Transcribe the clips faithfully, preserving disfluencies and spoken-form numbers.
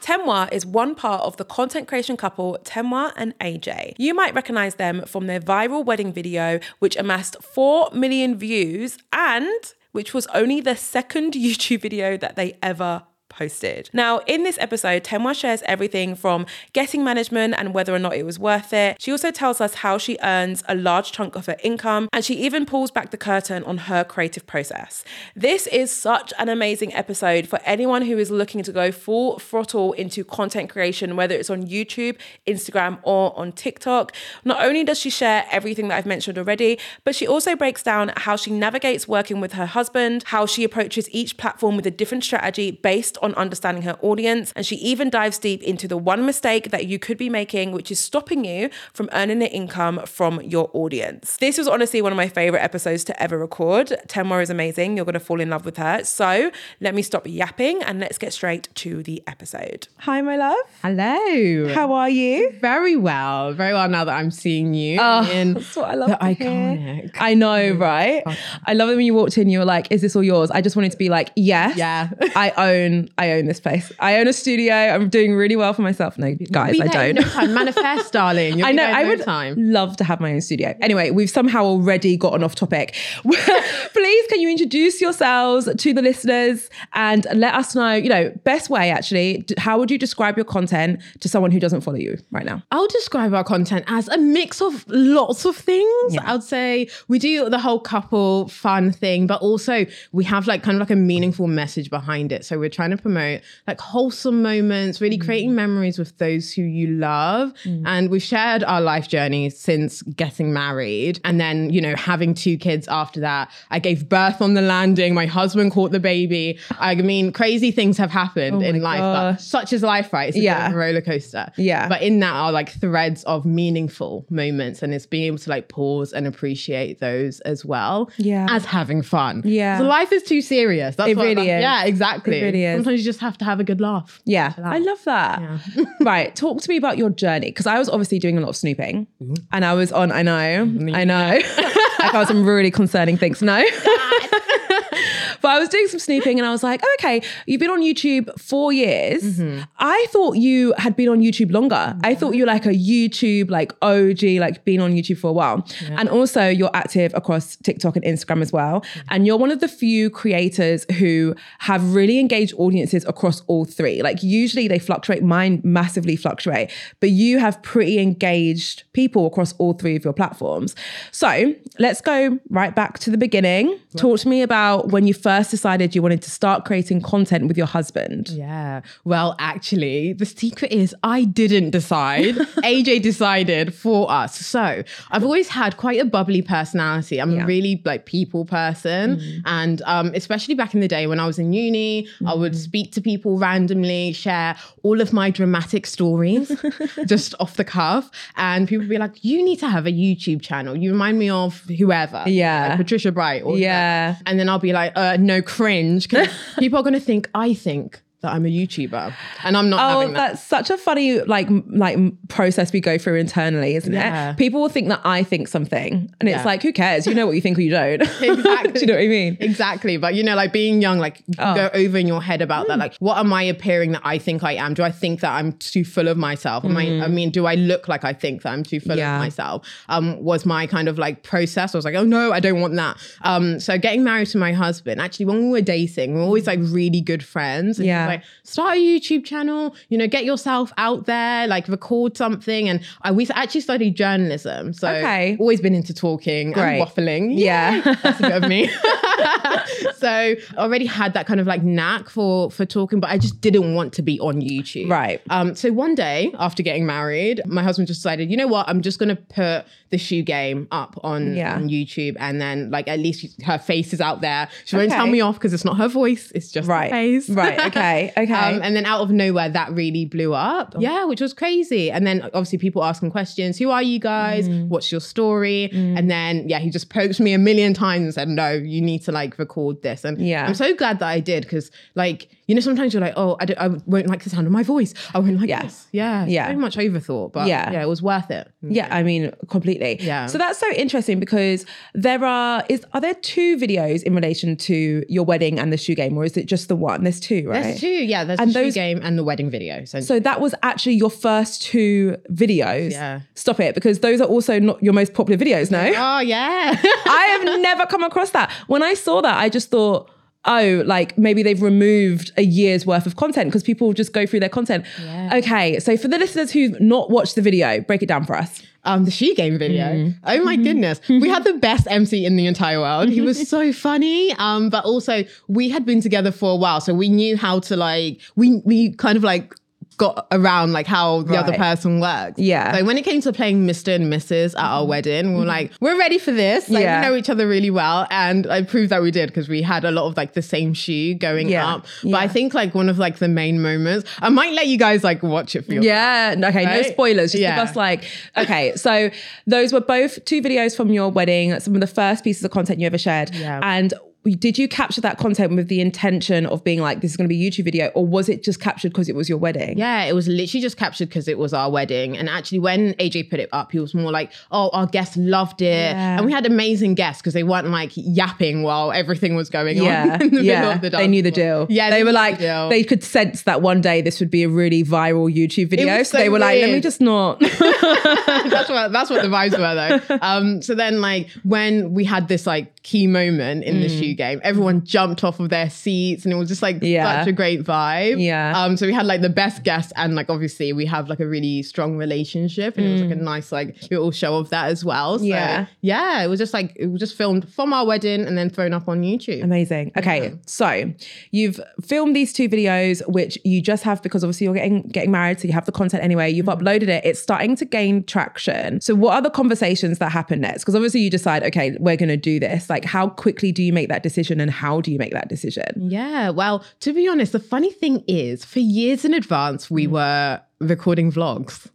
Tenwa is one part of the content creation couple Tenwa and A J. You might recognize them from their viral wedding video, which amassed four million views and which was only the second YouTube video that they ever posted. Now, in this episode, Tenwa shares everything from getting management and whether or not it was worth it. She also tells us how she earns a large chunk of her income, and she even pulls back the curtain on her creative process. This is such an amazing episode for anyone who is looking to go full throttle into content creation, whether it's on YouTube, Instagram, or on TikTok. Not only does she share everything that I've mentioned already, but she also breaks down how she navigates working with her husband, how she approaches each platform with a different strategy based on understanding her audience, and she even dives deep into the one mistake that you could be making, which is stopping you from earning the income from your audience. This was honestly one of my favorite episodes to ever record. Tenwa is amazing. You're going to fall in love with her. So let me stop yapping and let's get straight to the episode. Hi, my love. Hello. How are you? Very well. Very well now that I'm seeing you. Oh, in that's what I love the to hear. iconic. I know, right? I love it when you walked in, you were like, is this all yours? I just wanted to be like, yes. Yeah. I own I own this place. I own a studio. I'm doing really well for myself. No, guys, Be I there in don't. No time. Manifest, darling. You'll I be know. there in I no would time. love to have my own studio. Anyway, we've somehow already gotten off topic. Please, can you introduce yourselves to the listeners and let us know, you know, best way actually, d- how would you describe your content to someone who doesn't follow you right now? I'll describe our content as a mix of lots of things. Yeah. I would say we do the whole couple fun thing, but also we have like kind of like a meaningful message behind it. So we're trying to promote like wholesome moments, really creating memories with those who you love. Mm. And we've shared our life journey since getting married. And then, you know, having two kids after that. I gave birth on the landing. My husband caught the baby. I mean, crazy things have happened Oh in my life. But gosh. such is life, right? It's a Yeah. bit of a roller coaster. Yeah. But in that are like threads of meaningful moments. And it's being able to like pause and appreciate those as well. Yeah. As having fun. Yeah. So life is too serious. That's It what, really like, is. Yeah, exactly. It really is. Sometimes you just have to have a good laugh. Yeah, Chill out. I love that. Yeah. Right, talk to me about your journey, because I was obviously doing a lot of snooping and I was on, I know, I know, I found some really concerning things. No. But I was doing some snooping and I was like, oh, okay, you've been on YouTube four years. Mm-hmm. I thought you had been on YouTube longer. Yeah. I thought you were like a YouTube, like O G, like been on YouTube for a while. Yeah. And also you're active across TikTok and Instagram as well. Mm-hmm. And you're one of the few creators who have really engaged audiences across all three. Like usually they fluctuate, mine massively fluctuate, but you have pretty engaged people across all three of your platforms. So let's go right back to the beginning. Yeah. Talk to me about when you first decided you wanted to start creating content with your husband. Yeah. Well, actually, the secret is I didn't decide. A J decided for us. So I've always had quite a bubbly personality. I'm yeah. a really like people person. Mm. And um, especially back in the day when I was in uni, mm. I would speak to people randomly, share all of my dramatic stories just off the cuff. And people would be like, you need to have a YouTube channel. You remind me of whoever. Yeah. Like Patricia Bright. Or yeah. That. And then I'll be like, uh, no, cringe. Because people are going to think I think that I'm a YouTuber and I'm not oh, having that. That's such a funny like like process we go through internally, isn't yeah. it? People will think that I think something and yeah. it's like, who cares? You know what you think or you don't. Exactly. Do you know what I mean? Exactly. But you know, like being young, like you oh. go over in your head about mm. that. Like, what am I appearing that I think I am? Do I think that I'm too full of myself? Am mm. I, I mean, do I look like I think that I'm too full yeah. of myself? Um, was my kind of like process. I was like, oh no, I don't want that. Um, so getting married to my husband, actually when we were dating, we were always like really good friends. And yeah. he was like, start a YouTube channel, you know, get yourself out there, like record something. And I, we actually studied journalism. So okay. always been into talking Great. and waffling. Yeah. yeah. That's a bit of me. So already had that kind of like knack for, for talking, but I just didn't want to be on YouTube. Right. Um, so one day after getting married, my husband just decided, you know what, I'm just going to put the shoe game up on, yeah. on YouTube. And then like, at least her face is out there. She okay. won't tell me off because it's not her voice. It's just right. her face. Right. Okay. Okay. Um, and then out of nowhere, that really blew up. Oh. Yeah, which was crazy. And then obviously people asking questions. Who are you guys? Mm. What's your story? Mm. And then, yeah, he just poked me a million times and said, no, you need to like record this. And yeah. I'm so glad that I did because like, you know, sometimes you're like, oh, I, don't, I won't like the sound of my voice. I won't like yeah. this. Yeah. Yeah. So much overthought, but yeah. yeah, it was worth it. Yeah. I mean, completely. Yeah. So that's so interesting because there are, is, are there two videos in relation to your wedding and the shoe game, or is it just the one? There's two, right? There's two, yeah. There's And the shoe those- game and the wedding video. So, So that was actually your first two videos. Yeah. Stop it, because those are also not your most popular videos, no? oh yeah. I have never come across that. When I saw that, I just thought, oh, like maybe they've removed a year's worth of content because people just go through their content. Yeah. Okay, so for the listeners who've not watched the video, break it down for us. Um, the shoe game video. Mm. Oh my goodness. We had the best M C in the entire world. He was so funny. Um, but also we had been together for a while. So we knew how to like, we we kind of like got around like how the Right. other person works. Yeah. So when it came to playing Mister and Missus at our wedding, we were like, we're ready for this. Like Yeah. we know each other really well. And I proved that we did because we had a lot of like the same shoe going Yeah. up. But Yeah. I think like one of like the main moments, I might let you guys like watch it for yourself. Yeah, okay, no Right? spoilers. Just Yeah. give us like, okay, so those were both two videos from your wedding, some of the first pieces of content you ever shared. Yeah. And we- did you capture that content with the intention of being like, this is going to be a YouTube video, or was it just captured because it was your wedding? Yeah, it was literally just captured because it was our wedding. And actually, when A J put it up, he was more like, oh, our guests loved it. Yeah. And we had amazing guests because they weren't like yapping while everything was going Yeah, on in the middle yeah. of the They knew the dance floor. deal. Yeah, they, were knew like, the deal. they could sense that one day this would be a really viral YouTube video. was So, so they were like, let me weird. just not. that's what that's what the vibes were though. Um, so then like when we had this like key moment in the shoe game, everyone jumped off of their seats and it was just like Yeah. such a great vibe. Yeah. Um, so we had like the best guests and like obviously we have like a really strong relationship and it was like a nice like little show of that as well. So Yeah. yeah, it was just like it was just filmed from our wedding and then thrown up on YouTube. Amazing. Okay, so you've filmed these two videos, which you just have because obviously you're getting getting married, so you have the content anyway. You've uploaded it. It's starting to gain traction. So what are the conversations that happen next? Because obviously you decide, okay, we're going to do this. Like, how quickly do you make that decision, and how do you make that decision? Yeah, well, to be honest, the funny thing is, for years in advance, we were recording vlogs.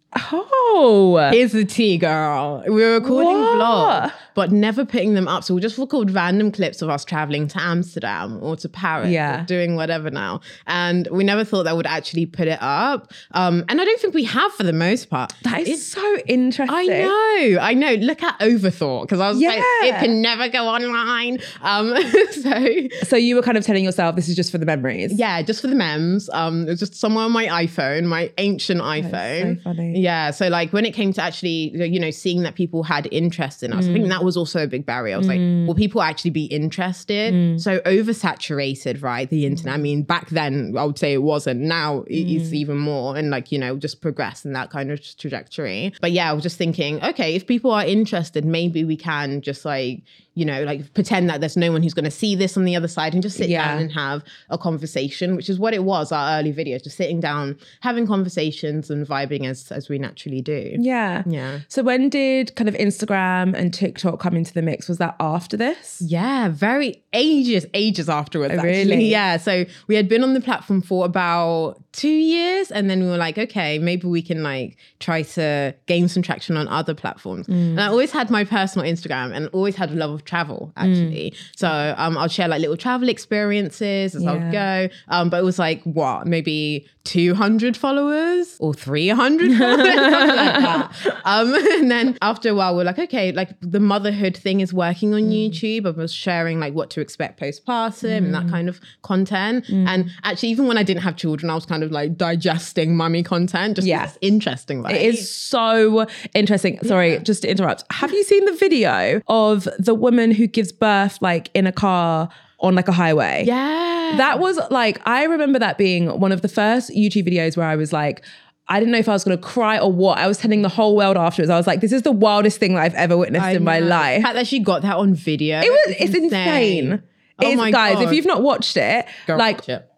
Oh, Here's the tea, girl. We were recording What? vlogs, but never putting them up. So we just record random clips of us traveling to Amsterdam or to Paris, Yeah. or doing whatever now. And we never thought that would actually put it up. Um, and I don't think we have for the most part. that is It's- so interesting. I know, I know. Look at Overthought, because I was like, Yeah. it can never go online. Um, so So you were kind of telling yourself this is just for the memories. yeah, just for the memes. Um, it was just somewhere on my iPhone, my ancient iPhone. so funny. Yeah, so like when it came to actually, you know, seeing that people had interest in us, I think that was also a big barrier. I was like, will people actually be interested? So oversaturated, right? The internet. I mean, back then I would say it wasn't. Now it is even more, and like, you know, just progress in that kind of trajectory. But yeah, I was just thinking, okay, if people are interested, maybe we can just like, you know, like pretend that there's no one who's going to see this on the other side and just sit Yeah. down and have a conversation, which is what it was, our early videos, just sitting down, having conversations and vibing as as we naturally do. Yeah. Yeah. So when did kind of Instagram and TikTok come into the mix? Was that after this? Yeah, very ages, ages afterwards. Oh, actually. really? Yeah. So we had been on the platform for about two years, and then we were like, okay, maybe we can like try to gain some traction on other platforms. And I always had my personal Instagram, and always had a love of travel actually. So um, I'll share like little travel experiences as I would Yeah. go. Um, but it was like what, maybe two hundred followers or three hundred followers, something like that. Um, and then after a while, we're like, okay, like the motherhood thing is working on YouTube. I was sharing like what to expect postpartum and that kind of content. And actually, even when I didn't have children, I was kind of like digesting mummy content. Just Yeah. it's interesting. Right? It is so interesting. Sorry, just to interrupt. Have you seen the video of the woman who gives birth like in a car on like a highway? Yeah. That was like, I remember that being one of the first YouTube videos where I was like, I didn't know if I was going to cry or what. I was telling the whole world afterwards. I was like, this is the wildest thing that I've ever witnessed I in my know. life. The fact that she got that on video. It was, it's insane. Oh It's, my guys, God. if you've not watched it, Go like watch it.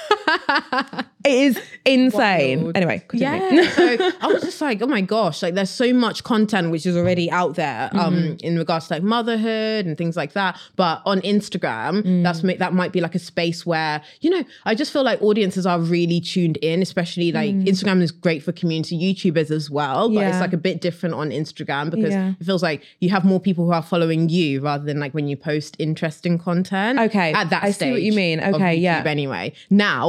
it is insane. Wild. Anyway, continue. Yeah. So I was just like, oh my gosh, like there's so much content which is already out there um, Mm-hmm. in regards to like motherhood and things like that. But on Instagram, Mm. that's ma- that might be like a space where, you know, I just feel like audiences are really tuned in, especially like Instagram is great for community YouTubers as well. But Mm. Yeah. it's like a bit different on Instagram because Yeah. it feels like you have more people who are following you rather than like when you post interesting content. Okay, At that I stage. see what you mean. of Okay, yeah. YouTube anyway. Now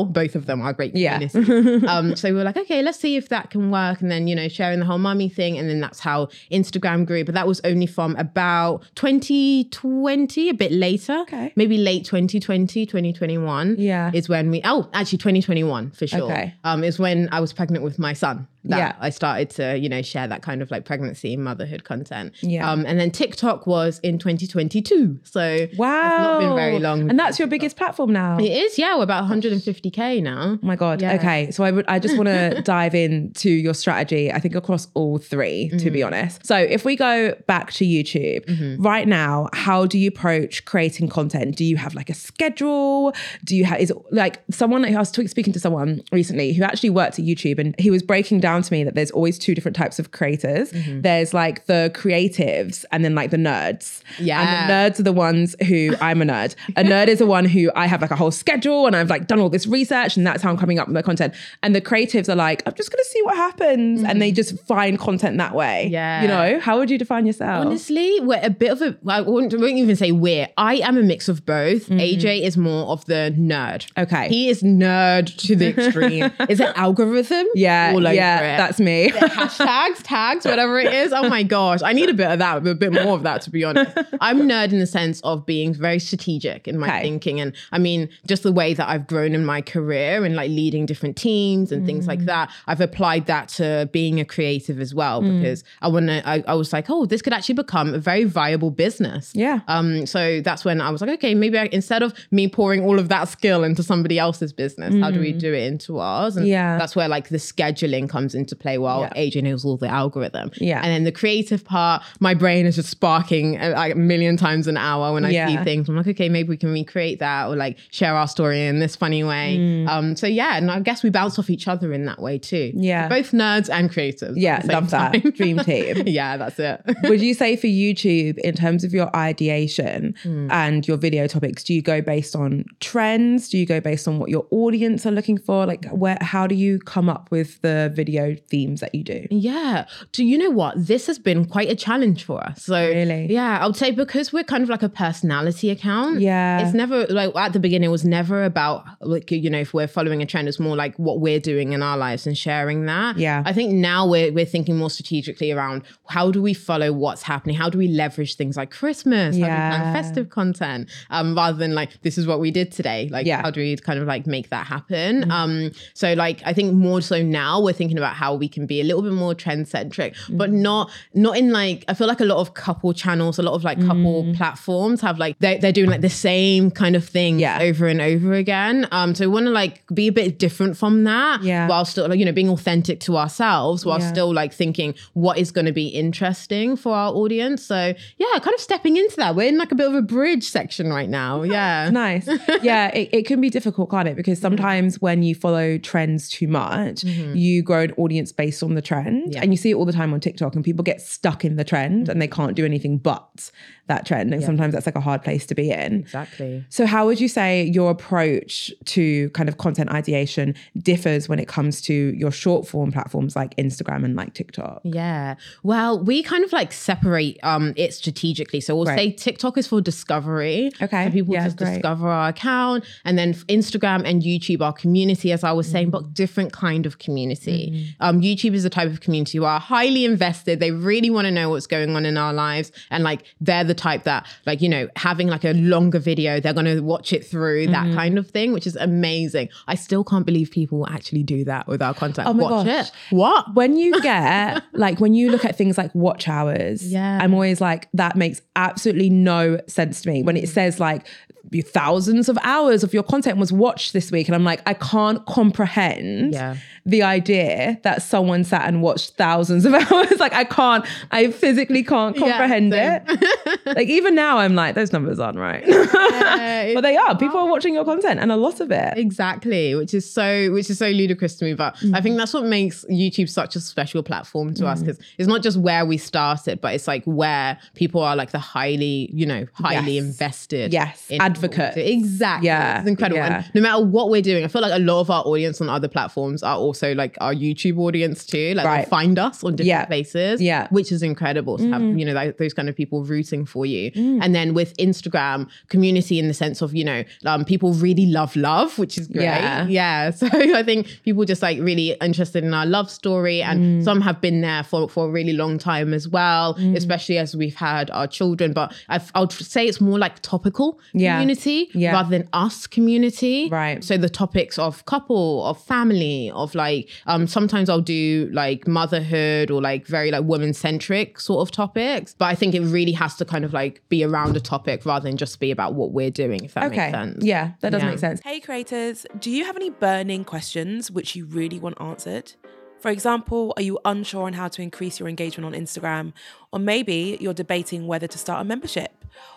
both of them are great Yeah. communities. um, so we were like, okay, let's see if that can work. And then, you know, sharing the whole mummy thing. And then that's how Instagram grew. But that was only from about twenty twenty, a bit later. Okay. Maybe late twenty twenty, twenty twenty-one. Yeah. Is when we, oh, actually twenty twenty-one for sure. Okay. Um, is when I was pregnant with my son. That Yeah. I started to, you know, share that kind of like pregnancy and motherhood content. Yeah. Um, and then TikTok was in twenty twenty-two. So Wow. it's not been very long. And that's your biggest platform now. It is, yeah. We're about one hundred fifty K now. Oh my God. Yeah. Okay. So I would I just want to dive into your strategy, I think across all three, to be honest. So if we go back to YouTube, Mm-hmm. right now, how do you approach creating content? Do you have like a schedule? Do you have, is it like someone, I was talking, speaking to someone recently who actually worked at YouTube, and he was breaking down to me that there's always two different types of creators. Mm-hmm. There's like the creatives and then like the nerds. Yeah. And the nerds are the ones who, I'm a nerd. A nerd is the one who I have like a whole schedule and I've like done all this research and that's how I'm coming up with my content. And the creatives are like, I'm just going to see what happens. And they just find content that way. Yeah. You know, how would you define yourself? Honestly, we're a bit of a, I wouldn't, wouldn't even say we're, I am a mix of both. Mm-hmm. A J is more of the nerd. Okay. He is nerd to the extreme. Is it algorithm? Yeah. All over yeah. it. That's me. Hashtags, tags, whatever it is. Oh my gosh. I need a bit of that, a bit more of that, to be honest. I'm nerd in the sense of being very strategic in my Okay. thinking. And I mean, just the way that I've grown in my career and like leading different teams and things like that, I've applied that to being a creative as well, because I want to, I, I was like, oh, this could actually become a very viable business. Yeah. Um. So that's when I was like, okay, maybe I, instead of me pouring all of that skill into somebody else's business, how do we do it into ours? And Yeah. that's where like the scheduling comes into play while Yeah. A J knows all the algorithm. Yeah. And then the creative part, my brain is just sparking uh, like a million times an hour when I Yeah. see things. I'm like, okay, maybe we can recreate that or like share our story in this funny way. Mm. Um. So yeah, and I guess we bounce off each other in that way too. Yeah. We're both nerds and creatives. Yeah. at the same Love that. time. Dream team. Yeah, that's it. Would you say for YouTube, in terms of your ideation Hmm. and your video topics, do you go based on trends? Do you go based on what your audience are looking for? Like, where? How do you come up with the video themes that you do? Yeah. Do you know what? This has been quite a challenge for us. So Really? yeah, I would say because we're kind of like a personality account. Yeah. It's never like at the beginning, it was never about like, you know, if we're following a trend, it's more like what we're doing in our lives and sharing that. Yeah. I think now we're we're thinking more strategically around how do we follow what's happening? How do we leverage things like Christmas? How do we Yeah. plan festive content? Um, rather than like, this is what we did today. Like, Yeah. how do we kind of like make that happen? Um, so like, I think more so now we're thinking about how we can be a little bit more trend centric, but not, not in like, I feel like a lot of couple channels, a lot of like couple platforms have like, they're, they're doing like the same kind of thing Yeah. over and over again. Um, so we want to like be a bit different from that Yeah. while still like, you know, being authentic to ourselves while Yeah. still like thinking what is going to be interesting for our audience. So yeah, kind of stepping into that. We're in like a bit of a bridge section right now. Yeah. Nice. Yeah, it, it can be difficult, can't it? Because sometimes when you follow trends too much, you grow an audience based on the trend. Yeah. And you see it all the time on TikTok, and people get stuck in the trend and they can't do anything but that trend. And sometimes that's like a hard place to be in. Exactly. So how would you say your approach to kind of content ideation differs when it comes to your short form platforms like Instagram and like TikTok? Yeah. Well, we kind of like separate um it strategically. So we'll Right. say TikTok is for discovery. Okay. For people Yeah, just great. discover our account. And then Instagram and YouTube are community, as I was saying, but different kind of community. Um, YouTube is the type of community who are highly invested. They really want to know what's going on in our lives. And like they're the type that like, you know, having like a longer video, they're going to watch it through, that kind of thing, which is amazing. I still can't believe people actually do that with our content. Oh my watch gosh. it. What? When you get, like, when you look at things like watch hours, Yeah. I'm always like, that makes absolutely no sense to me. When it says like thousands of hours of your content was watched this week. And I'm like, I can't comprehend Yeah. the idea that someone sat and watched thousands of hours. Like, I can't, I physically can't Yeah, comprehend same. it. Like, even now I'm like, those numbers aren't right. Yeah, But they are. People are watching your content, and a lot of it. Exactly, which is so which is so ludicrous to me. But I think that's what makes YouTube such a special platform to us, because it's not just where we started, but it's like where people are like the highly, you know, highly Yes. invested. Yes. in And advocate. Exactly. Yeah. It's incredible. Yeah. And no matter what we're doing, I feel like a lot of our audience on other platforms are also like our YouTube audience too. Like Right. they find us on different Yeah. places, Yeah. which is incredible to have, you know, that, those kind of people rooting for you. Mm. And then with Instagram, community in the sense of, you know, um, people really love love, which is great. Yeah. Yeah. So I think people just like really interested in our love story, and Mm. some have been there for, for a really long time as well, especially as we've had our children. But I've, I would say it's more like topical Yeah. community Yeah. rather than us community. Right. So the topics of couple, of family, of like, um, sometimes I'll do like motherhood or like very like women centric sort of topics. But I think it really has to kind of like be around a topic rather than just be about what we're doing, if that Okay. makes sense. Yeah, that does Yeah. make sense. Hey creators, do you have any burning questions which you really want answered? For example, are you unsure on how to increase your engagement on Instagram? Or maybe you're debating whether to start a membership?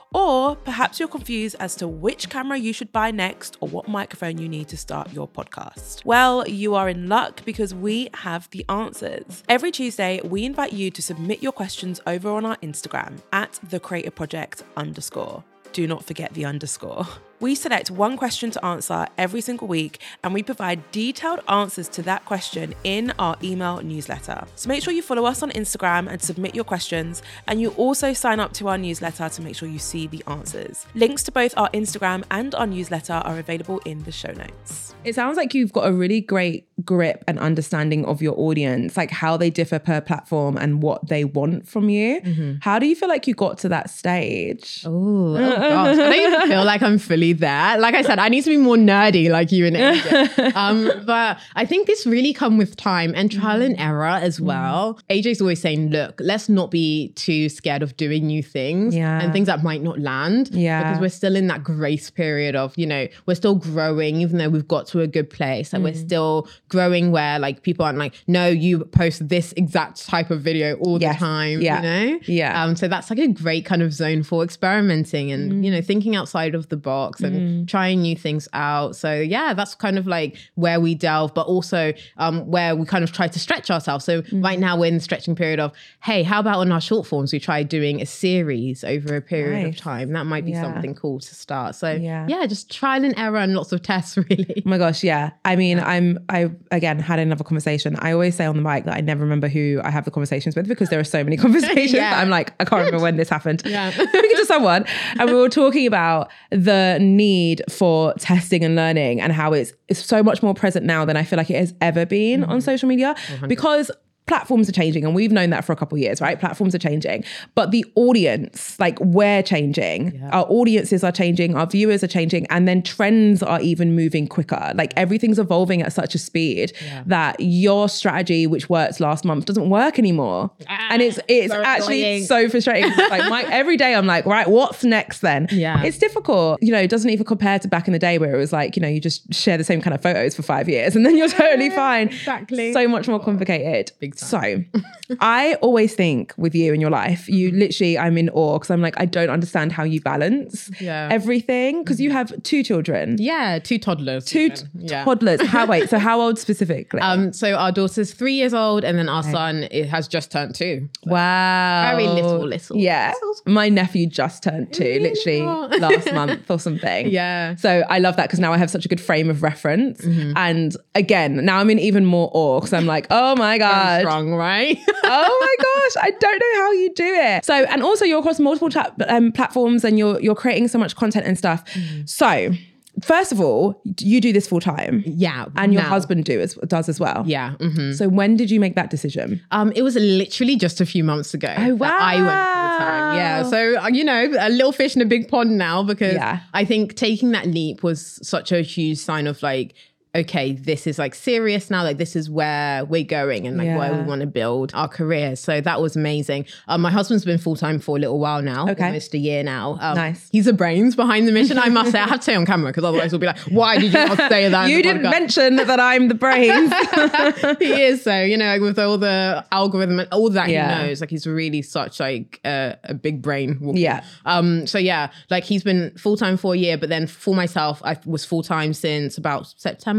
Or perhaps you're confused as to which camera you should buy next or what microphone you need to start your podcast. Well, you are in luck because we have the answers. Every Tuesday, we invite you to submit your questions over on our Instagram at the creator project underscore. Do not forget the underscore. We select one question to answer every single week, and we provide detailed answers to that question in our email newsletter. So make sure you follow us on Instagram and submit your questions, and you also sign up to our newsletter to make sure you see the answers. Links to both our Instagram and our newsletter are available in the show notes. It sounds like you've got a really great grip and understanding of your audience, like how they differ per platform and what they want from you. Mm-hmm. How do you feel like you got to that stage? Ooh, oh gosh, I don't even feel like I'm fully there. Like I said, I need to be more nerdy like you and A J. um, but I think this really come with time and trial and error as well. A J's always saying, look, let's not be too scared of doing new things Yeah. and things that might not land. Yeah. Because we're still in that grace period of, you know, we're still growing, even though we've got to a good place. And we're still growing where like people aren't like, no, you post this exact type of video all Yes. the time, Yeah. you know? Yeah. Um, so that's like a great kind of zone for experimenting and, you know, thinking outside of the box and trying new things out. So yeah, that's kind of like where we delve, but also um, where we kind of try to stretch ourselves. So right now we're in the stretching period of, hey, how about on our short forms, we try doing a series over a period Nice. of time. That might be Yeah. something cool to start. So Yeah. yeah. just trial and error and lots of tests really. Oh my gosh, yeah. I mean, I'm, I, again, had another conversation. I always say on the mic that I never remember who I have the conversations with because there are so many conversations. Yeah. that I'm like, I can't remember when this happened. Yeah. Speaking to someone, and we were talking about the need for testing and learning and how it's, it's so much more present now than I feel like it has ever been mm-hmm. on social media one hundred percent. Because platforms are changing and we've known that for a couple of years, right? Platforms are changing, but the audience, like we're changing, yeah. our audiences are changing, our viewers are changing, and then trends are even moving quicker. Like everything's evolving at such a speed yeah. that your strategy, which worked last month, doesn't work anymore. Ah, and it's it's so actually annoying. So frustrating. Like my, every day I'm like, right, what's next then? Yeah. It's difficult. You know, it doesn't even compare to back in the day where it was like, you know, you just share the same kind of photos for five years and then you're totally fine. Exactly. So much more complicated. Big So I always think with you in your life, you literally, I'm in awe because I'm like, I don't understand how you balance yeah. everything because you have two children. Yeah, two toddlers. Two t- yeah. toddlers. How, wait, so how old specifically? Um, so our daughter's three years old and then our son it has just turned two. So wow. Very little, little. Yeah. My nephew just turned two, literally last month or something. Yeah. So I love that because now I have such a good frame of reference. Mm-hmm. And again, now I'm in even more awe because I'm like, oh my God. Strong, right? Oh my gosh, I don't know how you do it. So, and also you're across multiple ta- um, platforms and you're you're creating so much content and stuff. Mm. So, first of all, you do this full time. Yeah. And your now. husband do as, does as well. Yeah. Mm-hmm. So when did you make that decision? Um, it was literally just a few months ago. Oh, wow. That I went full time. Yeah. So, you know, a little fish in a big pond now because yeah. I think taking that leap was such a huge sign of like, okay, this is like serious now, like this is where we're going and like yeah. where we want to build our career. So that was amazing. Um, my husband's been full-time for a little while now, okay. almost a year now. Um, nice. He's the brains behind the mission, I must say. I have to say on camera because otherwise we'll be like, why did you not say that? You didn't podcast? Mention that I'm the brains. He is so, you know, like with all the algorithm and all that yeah. he knows, like he's really such like uh, a big brain. Walking. Yeah. Um. So yeah, like he's been full-time for a year, but then for myself, I was full-time since about September.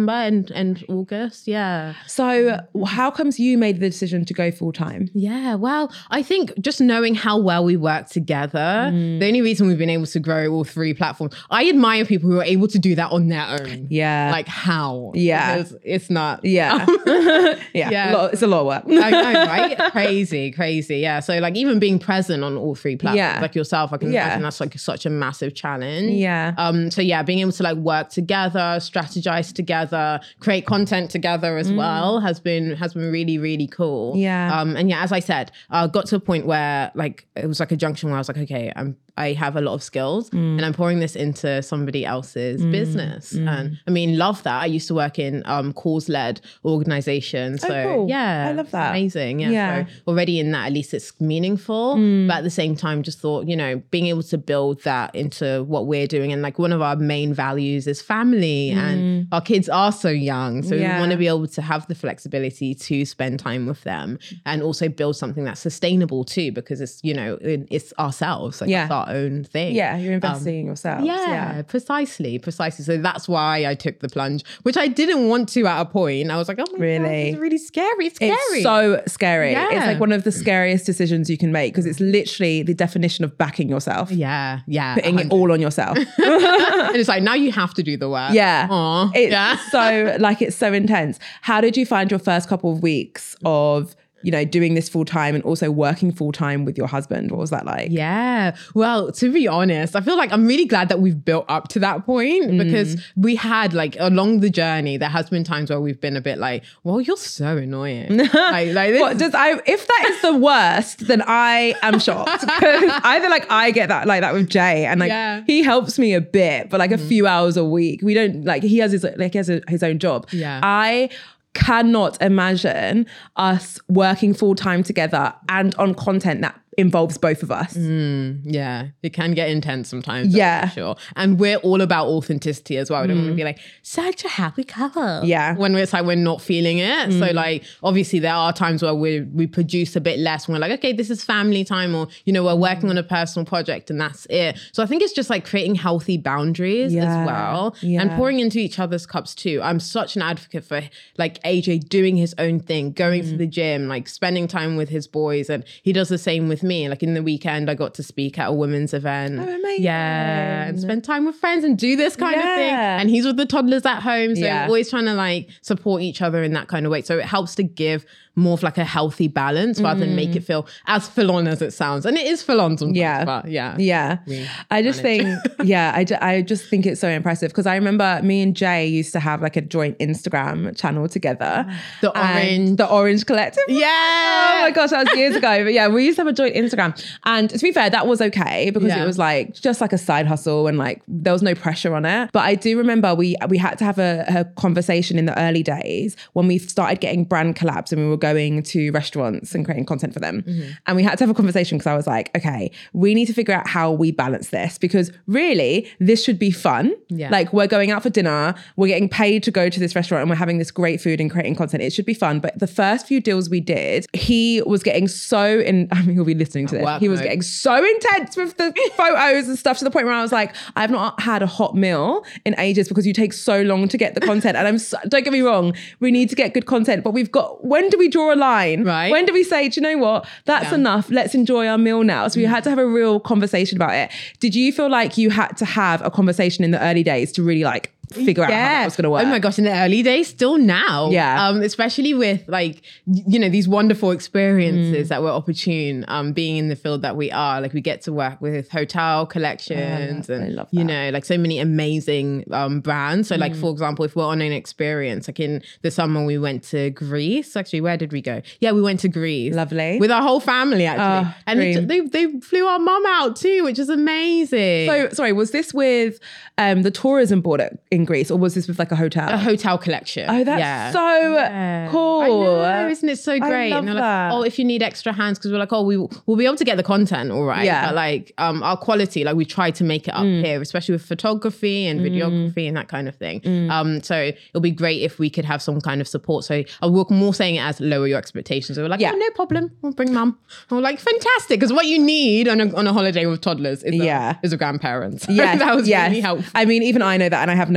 September and, and August. Yeah. So how comes you made the decision to go full time? Yeah, well, I think just knowing how well we work together, mm. the only reason we've been able to grow all three platforms, I admire people who are able to do that on their own. Yeah. Like how? Yeah. Because it's not. Yeah. yeah. yeah. A lot, it's a lot of work. I know, right? Crazy, crazy. Yeah. So like even being present on all three platforms, yeah. like yourself, I can yeah. imagine that's like such a massive challenge. Yeah. Um. So yeah, being able to like work together, strategize together, create content together as mm. well has been has been really, really cool. Yeah. Um. And yeah, as I said, I uh, got to a point where like it was like a junction where I was like, okay, I'm I have a lot of skills mm. and I'm pouring this into somebody else's mm. business. Mm. And I mean, love that. I used to work in um, cause-led organizations. So oh, cool. yeah, I love that. Amazing. Yeah. yeah. So already in that, at least it's meaningful. Mm. But at the same time, just thought, you know, being able to build that into what we're doing. And like one of our main values is family mm. and our kids are so young. So yeah. we want to be able to have the flexibility to spend time with them and also build something that's sustainable too, because it's, you know, it, it's ourselves. Like yeah. it's our own thing. Yeah, you're investing um, in yourself. Yeah, yeah, precisely, precisely. So that's why I took the plunge, which I didn't want to at a point. I was like, oh my really? God, this is really scary. It's scary. It's so scary. Yeah. It's like one of the scariest decisions you can make because it's literally the definition of backing yourself. Yeah, yeah. Putting it all on yourself. And it's like, now you have to do the work. Yeah. Aww. It's yeah. so, like, it's so intense. How did you find your first couple of weeks of, you know, doing this full time and also working full time with your husband? What was that like? Yeah. Well, to be honest, I feel like I'm really glad that we've built up to that point mm. because we had like along the journey, there has been times where we've been a bit like, well, you're so annoying. like, like this what, does I, if that is the worst, then I am shocked because either like I get that like that with Jay and like yeah. he helps me a bit, but like a mm. few hours a week. We don't like, he has his, like he has a, his own job. Yeah. I cannot imagine us working full time together and on content that involves both of us. Mm, yeah, it can get intense sometimes. Yeah, for sure. And we're all about authenticity as well. We don't mm. want to be like such a happy couple. Yeah, when it's like we're not feeling it. Mm. So like, obviously there are times where we we produce a bit less. When we're like, okay, this is family time, or you know, we're working on a personal project, and that's it. So I think it's just like creating healthy boundaries yeah. as well, yeah. and pouring into each other's cups too. I'm such an advocate for like A J doing his own thing, going mm. to the gym, like spending time with his boys, and he does the same with me. Like in the weekend, I got to speak at a women's event. Oh, amazing. Yeah, and spend time with friends and do this kind yeah. of thing. And he's with the toddlers at home. So yeah. we're always trying to like support each other in that kind of way. So it helps to give more of like a healthy balance rather mm. than make it feel as full on as it sounds. And it is full on sometimes, yeah. but yeah. Yeah. I just think, yeah, I, ju- I just think it's so impressive because I remember me and Jay used to have like a joint Instagram channel together. The Orange. The Orange Collective. Yeah. Oh my gosh, that was years ago. But yeah, we used to have a joint Instagram. And to be fair, that was okay because yeah. it was like just like a side hustle and like there was no pressure on it. But I do remember we we had to have a, a conversation in the early days when we started getting brand collabs and we were going to restaurants and creating content for them. Mm-hmm. And we had to have a conversation because I was like, okay, we need to figure out how we balance this because really this should be fun. Yeah. Like we're going out for dinner, we're getting paid to go to this restaurant and we're having this great food and creating content. It should be fun. But the first few deals we did, he was getting so in, I mean, he'll be listening to this. Work he was mode. getting so intense with the photos and stuff to the point where I was like, I've not had a hot meal in ages because you take so long to get the content. And I'm so, don't get me wrong, we need to get good content, but we've got, when do we draw a line? Right. When do we say, do you know what? That's yeah. enough. Let's enjoy our meal now. So we had to have a real conversation about it. Did you feel like you had to have a conversation in the early days to really like figure out yeah. how that was going to work? Oh my gosh, in the early days, still now. Yeah. Um, especially with like, you know, these wonderful experiences mm. that were opportune, um, being in the field that we are. Like we get to work with hotel collections oh, and, you know, like so many amazing um, brands. So mm. like, for example, if we're on an experience, like in the summer, we went to Greece. Actually, where did we go? Yeah, we went to Greece. Lovely. With our whole family, actually. Oh, and they, they, they flew our mum out too, which is amazing. So, sorry, was this with um, the tourism board at, in Greece or was this with like a hotel? A hotel collection. Oh, that's yeah. so yeah. cool. I know, isn't it so great? I love and they're that. like, oh, if you need extra hands, because we're like, oh, we, we'll be able to get the content, all right. Yeah. But like um, our quality, like we try to make it up mm. here, especially with photography and videography mm. and that kind of thing. Mm. Um, so it'll be great if we could have some kind of support. So I was more saying it as lower your expectations. So we're like, yeah. oh, no problem. We'll bring mum. And we're like, fantastic. Because what you need on a, on a holiday with toddlers is a, yeah. is a grandparent. Yeah. That was yes. really helpful. I mean, even I know that and I have no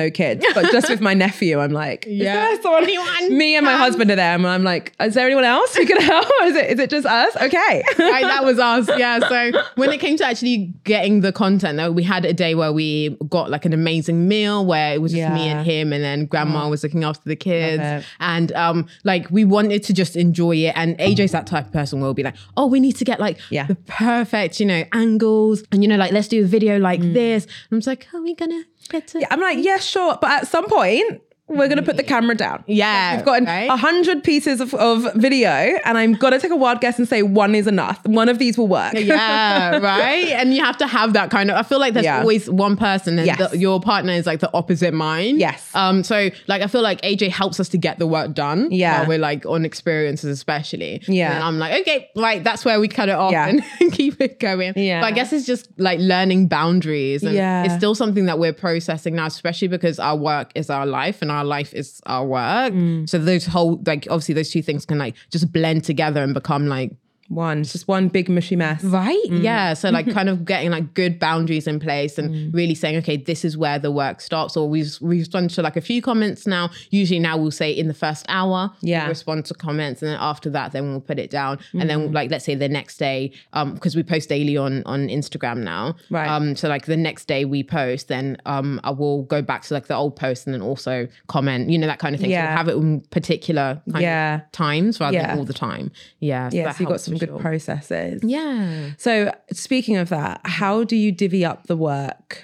no kids, but just with my nephew, I'm like, Yeah. is there someone, Anyone? me and my Um, husband are there, and I'm like, is there anyone else who can help? Is it is it just us? Okay. Right, that was us. Yeah. So when it came to actually getting the content, though, we had a day where we got like an amazing meal where it was just me Yeah. and him, and then grandma was looking after the kids. Love it. And um, like we wanted to just enjoy it. And A J's that type of person will be like, oh, we need to get like Yeah. the perfect, you know, angles. And, you know, like, let's do a video like this. And I'm just like, are we going to get to... Yeah, I'm like, yeah, sure. But at some point, we're going to put the camera down. Yeah. We've got a right? hundred pieces of, of video, and I'm going to take a wild guess and say one is enough. One of these will work. Yeah, right. And you have to have that kind of, I feel like there's Yeah. always one person and Yes. the, your partner is like the opposite mind. Yes. Um. So like, I feel like A J helps us to get the work done. Yeah. While we're like on experiences, especially. Yeah. And I'm like, okay, right. That's where we cut it off Yeah. and keep it going. Yeah. But I guess it's just like learning boundaries. And Yeah. it's still something that we're processing now, especially because our work is our life and our life is our work. Mm. So those whole, like, obviously those two things can like just blend together and become like, One. It's just one big mushy mess. right? Mm. Yeah. So like kind of getting like good boundaries in place and really saying, okay, this is where the work stops. Or we've we've responded to like a few comments now. Usually now we'll say in the first hour, Yeah. we'll respond to comments, and then after that, then we'll put it down. And then like let's say the next day, um, because we post daily on on Instagram now. Right. Um, so like the next day we post, then um I will go back to like the old post and then also comment, you know, that kind of thing. Yeah. So we'll have it in particular kind Yeah. of times rather Yeah. than all the time. Yeah. Yeah, that so you've got helps some for good sure. processes. Yeah. So speaking of that, how do you divvy up the work?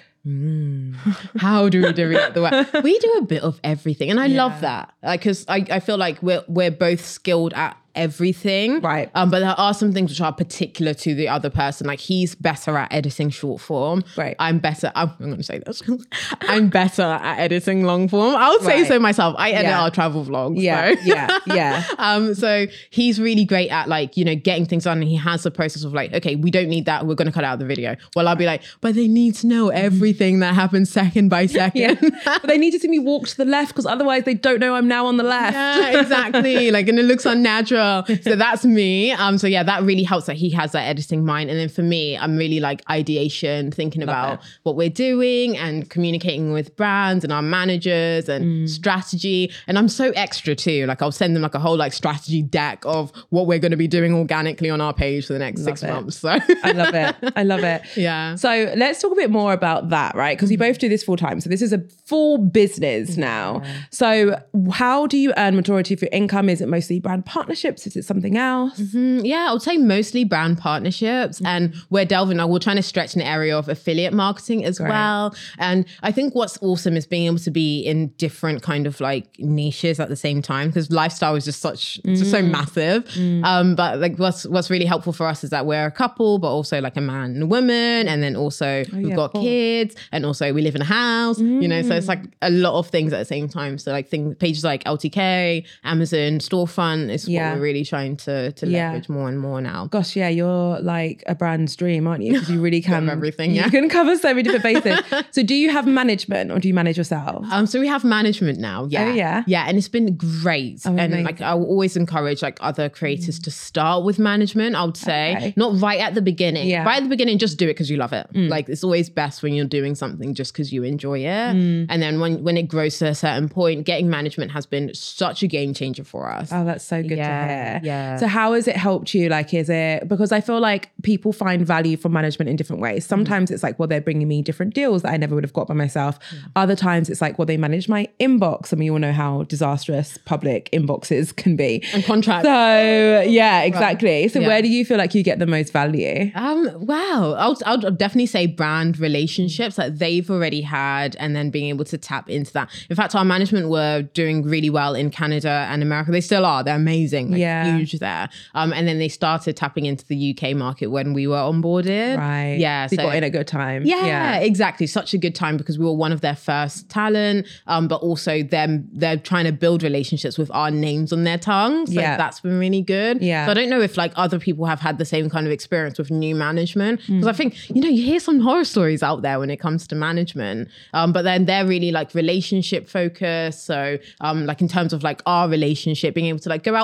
How do we do it the way we do a bit of everything, and I Yeah. love that, like, because I, I feel like we're we're both skilled at everything, Right. Um, but there are some things which are particular to the other person. Like he's better at editing short form, Right. I'm better. I'm, I'm going to say this. I'm better at editing long form. I would say Right. so myself. I edit Yeah. our travel vlogs. Yeah, so. yeah, yeah. Um, so he's really great at like, you know, getting things done, and he has the process of like, okay, we don't need that. We're going to cut out the video. Well, I'll be like, but they need to know everything that happens second by second. Yeah. But they need to see me walk to the left because otherwise they don't know I'm now on the left. Yeah, exactly. Like, and it looks unnatural. So that's me. Um, so yeah, that really helps that he has that editing mind. And then for me, I'm really like ideation, thinking about it. what we're doing and communicating with brands and our managers and Mm. strategy. And I'm so extra too. Like I'll send them like a whole like strategy deck of what we're going to be doing organically on our page for the next Love six it. months. So I love it. I love it. yeah. So let's talk a bit more about that, right? Because you both do this full time. So this is a full business now. So how do you earn majority of your income? Is it mostly brand partnerships? Is it something else? Mm, yeah, I would say mostly brand partnerships, and we're delving now. We're trying to stretch an area of affiliate marketing as Great. well. And I think what's awesome is being able to be in different kind of like niches at the same time, because lifestyle is just such it's just so massive. Um, but like what's what's really helpful for us is that we're a couple, but also like a man and a woman, and then also we've yeah, got cool. kids, and also we live in a house. You know, so it's like a lot of things at the same time. So like things pages like L T K, Amazon storefront is Yeah. what we're really trying to to Yeah. leverage more and more now. Gosh, yeah, you're like a brand's dream, aren't you? Because you really can everything, You yeah. can cover so many different bases. So do you have management or do you manage yourself? Um, so we have management now. Yeah. Oh, yeah? Yeah. And it's been great. Oh, and amazing. like I will always encourage like other creators to start with management, I would say. Okay. Not right at the beginning. Yeah. Right at the beginning, just do it because you love it. Like it's always best when you're doing something just because you enjoy it. And then when, when it grows to a certain point, getting management has been such a game changer for us. Oh, that's so good Yeah, to hear. yeah. So how has it helped you? Like, is it, because I feel like people find value from management in different ways. Sometimes it's like, well, they're bringing me different deals that I never would have got by myself. Other times it's like, well, they manage my inbox. And we all know how disastrous public inboxes can be. And contracts. So yeah, exactly. So Yeah. where do you feel like you get the most value? Um, wow. I'll, I'll definitely say brand relationships that they've already had, and then being able to tap into that. In fact, our management were doing really well in Canada and America. They still are. They're amazing. Like, Yeah. huge there. Um, and then they started tapping into the U K market when we were onboarded. Right. Yeah. So you got in a good time. Yeah, exactly. Such a good time because we were one of their first talent, um, but also them they're trying to build relationships with our names on their tongue. So Yeah. that's been really good. Yeah. So I don't know if like other people have had the same kind of experience with new management, Mm. because I think, you know, you hear some horror stories out there when it comes to management, um, but then they're really like relationship focused. So um, like in terms of like our relationship, being able to like go out for a meal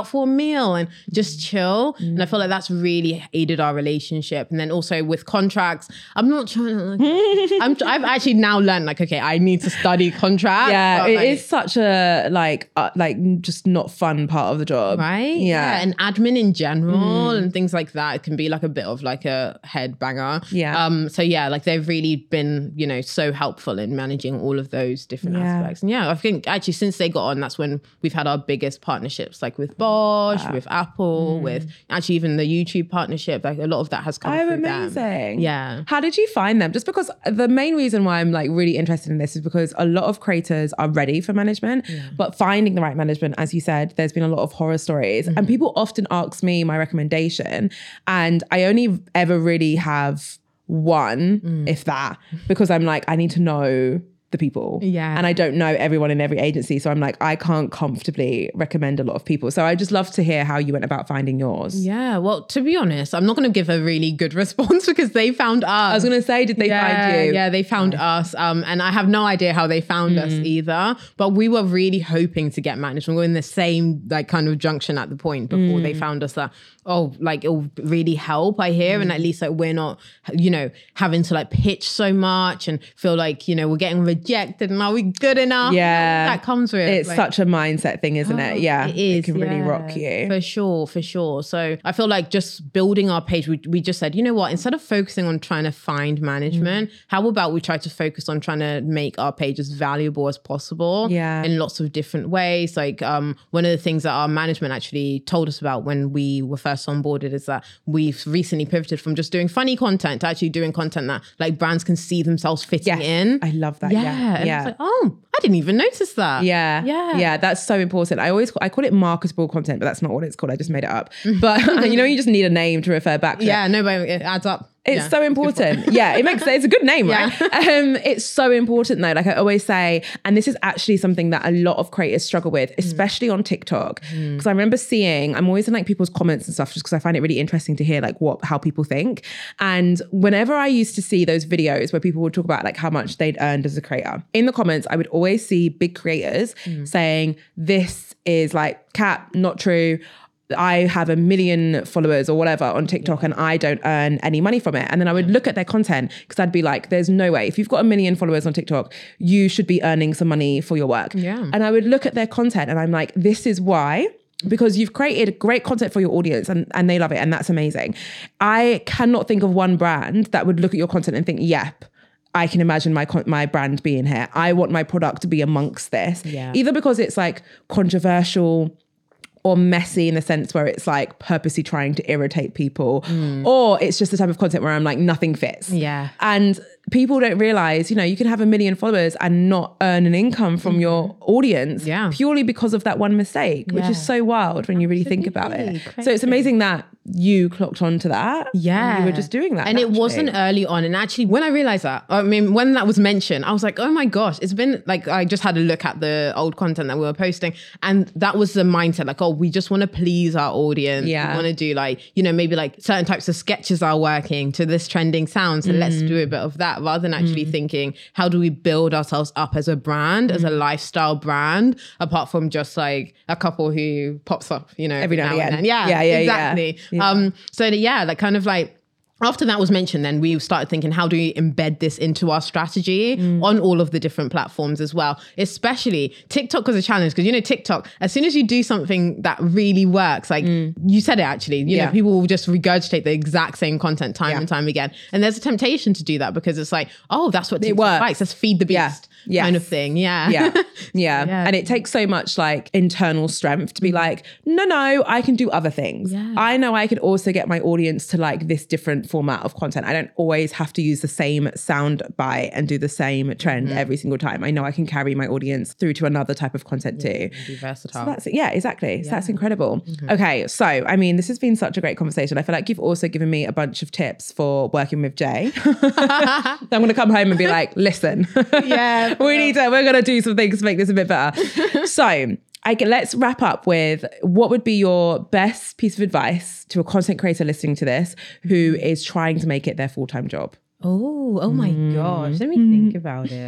meal and just chill. Mm. And I feel like that's really aided our relationship. And then also with contracts, I'm not trying to, like, I'm, I've actually now learned like, okay, I need to study contracts. Yeah, it like, is such a like, uh, like just not fun part of the job. Right? Yeah. yeah. And admin in general mm. and things like that, it can be like a bit of like a head banger. Yeah. Um. So yeah, like they've really been, you know, so helpful in managing all of those different yeah. aspects. And yeah, I think actually since they got on, that's when we've had our biggest partnerships, like with Bosch, uh, with Apple, mm. with actually even the YouTube partnership. Like a lot of that has come oh, through amazing. Them. Yeah. How did you find them? Just because the main reason why I'm like really interested in this is because a lot of creators are ready for management, yeah. but finding the right management, as you said, there's been a lot of horror stories. Mm-hmm. And people often ask me my recommendation, and I only ever really have one, mm. if that, because I'm like, I need to know the people. Yeah. And I don't know everyone in every agency. So I'm like, I can't comfortably recommend a lot of people. So I just love to hear how you went about finding yours. Yeah. Well, to be honest, I'm not going to give a really good response because they found us. I was going to say, did they yeah, find you? Yeah, they found yeah. us. Um, and I have no idea how they found mm. us either. But we were really hoping to get management. We were in the same like kind of junction at the point before mm. they found us that, oh, like it'll really help, I hear. Mm. And at least like we're not, you know, having to like pitch so much and feel like, you know, we're getting rejected and are we good enough? Yeah. That comes with it's like, such a mindset thing, isn't oh, it? Yeah. It is. It can yeah. really rock you. For sure, for sure. So I feel like just building our page, we, we just said, you know what, instead of focusing on trying to find management, mm. how about we try to focus on trying to make our page as valuable as possible yeah. in lots of different ways. Like um, one of the things that our management actually told us about when we were first onboarded is that we've recently pivoted from just doing funny content to actually doing content that like brands can see themselves fitting yes. in. I love that. Yeah. Yeah. And yeah. it's like, oh, I didn't even notice that. Yeah. Yeah. Yeah. That's so important. I always, I call it marketable content, but that's not what it's called. I just made it up. But you know, you just need a name to refer back to. Yeah. No, but it adds up. It's yeah, so important. Yeah, it makes it's a good name, right? Yeah. Um, it's so important though. Like I always say, and this is actually something that a lot of creators struggle with, especially mm. on TikTok. Because mm. I remember seeing, I'm always in like people's comments and stuff, just because I find it really interesting to hear like what how people think. And whenever I used to see those videos where people would talk about like how much they'd earned as a creator, in the comments, I would always see big creators mm. saying, "This is like cap, not true. I have a million followers or whatever on TikTok and I don't earn any money from it." And then I would look at their content because I'd be like, there's no way. If you've got a million followers on TikTok, you should be earning some money for your work. Yeah. And I would look at their content and I'm like, this is why. Because you've created great content for your audience and, and they love it and that's amazing. I cannot think of one brand that would look at your content and think, yep, I can imagine my my brand being here. I want my product to be amongst this. Yeah. Either because it's like controversial or messy in the sense where it's like purposely trying to irritate people, mm. or it's just the type of content where I'm like, nothing fits. Yeah. And people don't realize, you know, you can have a million followers and not earn an income from mm. your audience yeah. purely because of that one mistake, yeah. which is so wild when you really think about it. Crazy. So it's amazing that you clocked onto that. Yeah. And you were just doing that. And naturally. It wasn't early on. And actually, when I realized that, I mean, when that was mentioned, I was like, oh my gosh, it's been like, I just had a look at the old content that we were posting. And that was the mindset, like, oh, we just want to please our audience. Yeah. We want to do like, you know, maybe like certain types of sketches are working to this trending sound. So mm. let's do a bit of that rather than actually mm. thinking, how do we build ourselves up as a brand, mm. as a lifestyle brand, apart from just like a couple who pops up, you know, every now and again. then. Yeah, yeah, yeah, exactly. Yeah. Um, so yeah, like kind of like, after that was mentioned, then we started thinking, how do we embed this into our strategy mm. on all of the different platforms as well? Especially TikTok was a challenge because, you know, TikTok, as soon as you do something that really works, like mm. you said it actually, you yeah. know, people will just regurgitate the exact same content time yeah. and time again. And there's a temptation to do that because it's like, oh, that's what TikTok likes. Let's feed the beast. Yeah. Yes. Kind of thing. Yeah. Yeah. yeah. Yeah. And it takes so much like internal strength to be like, no, no, I can do other things. Yeah. I know I could also get my audience to like this different format of content. I don't always have to use the same sound bite and do the same trend mm-hmm. every single time. I know I can carry my audience through to another type of content yeah, too. Be versatile. So that's it. Yeah, exactly. Yeah. So that's incredible. Mm-hmm. Okay. So, I mean, this has been such a great conversation. I feel like you've also given me a bunch of tips for working with Jay. So I'm going to come home and be like, listen, yeah, we need to, we're going to do some things to make this a bit better. So I can, let's wrap up with what would be your best piece of advice to a content creator listening to this who is trying to make it their full-time job? Oh, oh my mm. gosh. Let me think about it.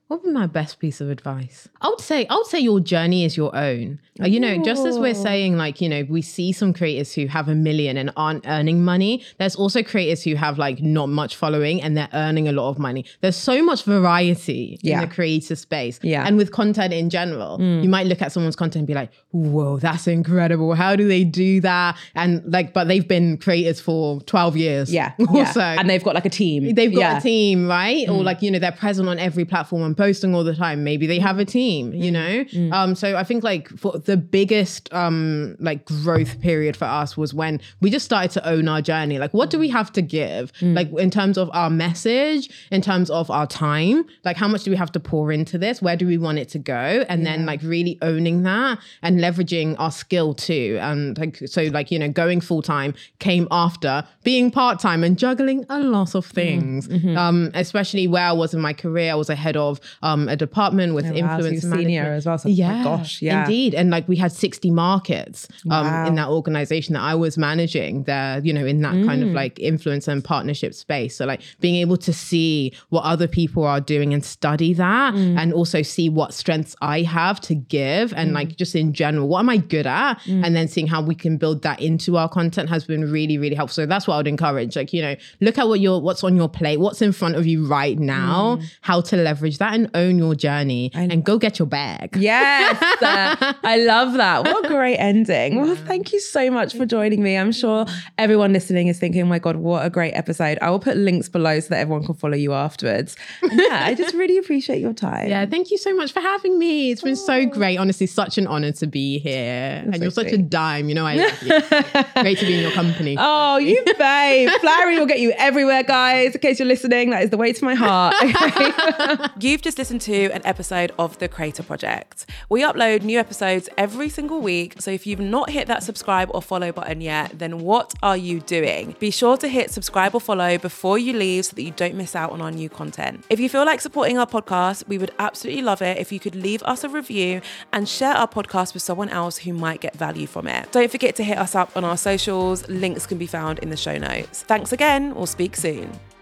What would be my best piece of advice? I would say, I would say your journey is your own. Uh, you know, just as we're saying, like, you know, we see some creators who have a million and aren't earning money. There's also creators who have like not much following and they're earning a lot of money. There's so much variety yeah. in the creator space. Yeah. And with content in general, mm. you might look at someone's content and be like, whoa, that's incredible. How do they do that? And like, but they've been creators for twelve years. Yeah. or yeah. so. And they've got like a team. They've got yeah. a team, right? Mm. Or like, you know, they're present on every platform and posting all the time. Maybe they have a team, you know? Mm. Um, so I think like for the biggest um, like growth period for us was when we just started to own our journey. Like, what do we have to give? Mm. Like in terms of our message, in terms of our time, like how much do we have to pour into this? Where do we want it to go? And yeah. then like really owning that and leveraging our skill too. And like, so like, you know, going full time came after being part-time and juggling a lot of things. Mm-hmm. Um, especially where I was in my career, I was ahead of um, a department with oh, influence wow, so senior as well. So, yeah, oh my gosh, yeah, indeed. And like we had sixty markets um, wow. in that organization that I was managing there, you know, in that mm. kind of like influence and partnership space. So like being able to see what other people are doing and study that mm. and also see what strengths I have to give and mm. like just in general, what am I good at? Mm. And then seeing how we can build that into our content has been really, really helpful. So that's what I would encourage. Like, you know, look at what you're, what's on your plate, what's in front of you right now, mm. how to leverage that and own your journey and go get your bag. Yes. uh, I love that. What a great ending. Well, thank you so much for joining me. I'm sure everyone listening is thinking, oh my God, what a great episode. I will put links below so that everyone can follow you afterwards. And yeah, I just really appreciate your time. Yeah, thank you so much for having me. It's been oh. so great. Honestly, such an honor to be here. That's and so you're sweet. Such a dime. You know, I love you. Great to be in your company. Oh, you babe. Flattery will get you everywhere, guys. In case you're listening, that is the way to my heart. Okay? You've just listened to an episode of The Creator Project. We upload new episodes every single week. So if you've not hit that subscribe or follow button yet, then what are you doing? Be sure to hit subscribe or follow before you leave so that you don't miss out on our new content. If you feel like supporting our podcast, we would absolutely love it if you could leave us a review and share our podcast with someone else who might get value from it. Don't forget to hit us up on our socials. Links can be found in the show notes. Thanks again. We'll speak soon.